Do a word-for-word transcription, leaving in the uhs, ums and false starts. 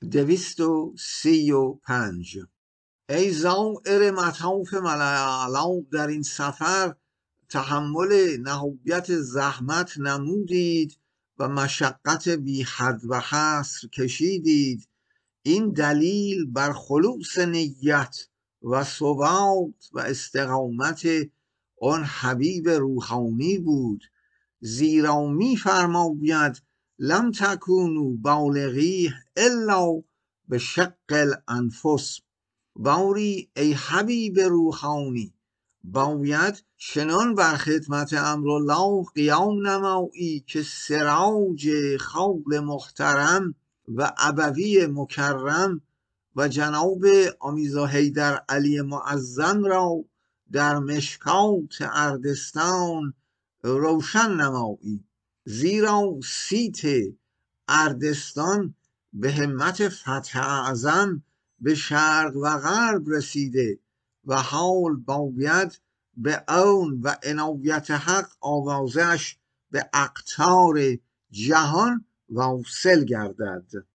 دویست و سی و پنج. ای زائر مطاف ملأ اعلی، در این سفر تحمل نهایت زحمت نمودید و مشقت بی حد و حصر کشیدید. این دلیل بر خلوص نیت و ثبات و استقامت آن حبیب روحانی بود، زیرا می فرماید لم تکونوا بالغیه الا بشق الانفس. باری ای حبیب روحانی، باید چنان بر خدمت امرالله قیام نمایی که سراج خال محترم و ابوی مکرم و جناب آمیرزا حیدر علی معظم را در مشکات اردستان روشن نمایی. زیرا صیت اردستان به همت فتح اعظم به شرق و غرب رسیده و حال باید به عون و عنایت حق آوازش به اقطار جهان واصل گردد.